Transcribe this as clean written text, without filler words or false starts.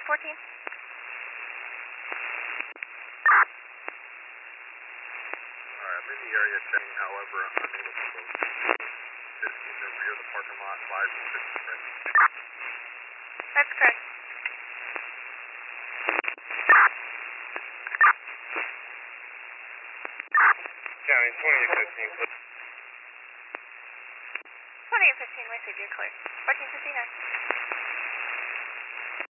and 14. I'm in the area checking, however, I'm unable to locate this in the rear of the parking lot, 5 and 6 correct? That's correct. County 20 and 15, 20 and 15, my said you're clear. 1459.